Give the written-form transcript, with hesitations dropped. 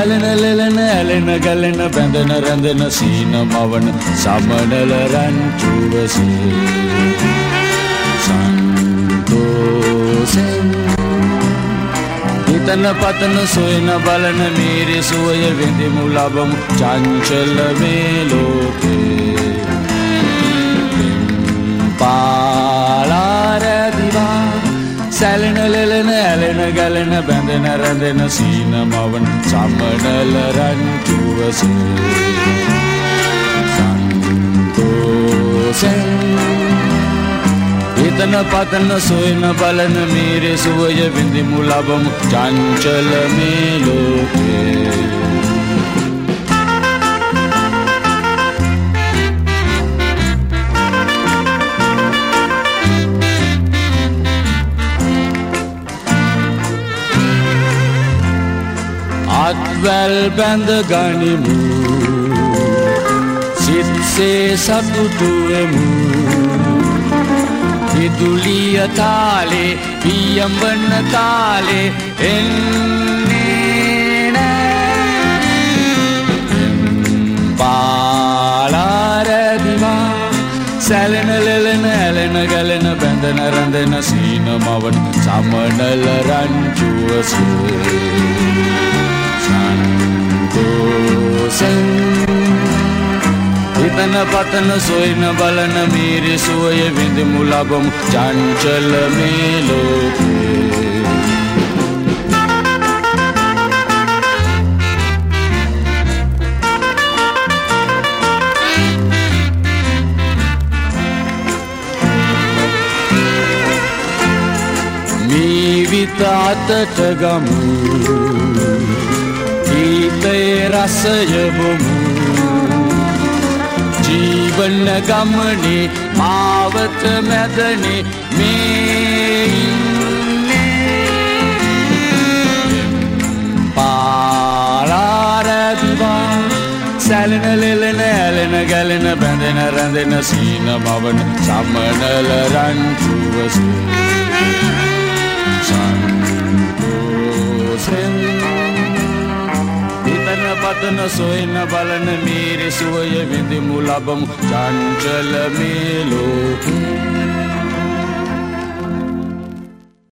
සැලෙන ලෙලෙන ඇලෙන ගැලෙන බැඳෙන රැඳෙන සීන මවන සමනල රංචුවසේ සන්තෝසෙන් හිතන පතන සොයන බලන මීරි සුවය විඳිමු ලබමු චංචල මේ ලෝකේ පාලාරදිවා සැලෙන ලෙලෙන ඇලෙන ගැලෙන බැඳෙන රැඳෙන සීන මවන සමනල රංචුවසේ සන්තෝසෙන් හිතන පතන සොයන බලන මීරි සුවය විඳිමු ලබමු චංචල මේ ලෝකේ අත්වැල් බැඳ ගනිමු සිත්සේ සතුටුවෙමු විදුලිය තාලේ පියඹන තාලේ එන්නේ නෑ පාලාරදිවා සැලෙන ලෙලෙන ඇලෙන ගැලෙන බැඳෙන රැඳෙන සීන මවන සමනල රංචුවසේ සන්තෝසෙන් හිතන පතන සොයන බලන මීරි සුවය විඳිමු ලබමු චංචල මේ ලෝකේ මී විත අතට ගමු ගීතේ රසය බොමු ජීවන ගමනේ මාවත මැදනේ මේ ඉන්නේ පාලාරදිවා සැලෙන ලෙලෙන ඇලෙන ගැලෙන බැඳෙන රැඳෙන සීන මවන සමනල රංචුවසේ සන්තෝසෙන් පතන සොයන බලන මීරි සුවය විඳිමු ලබමු චංචල මේ ලෝකේ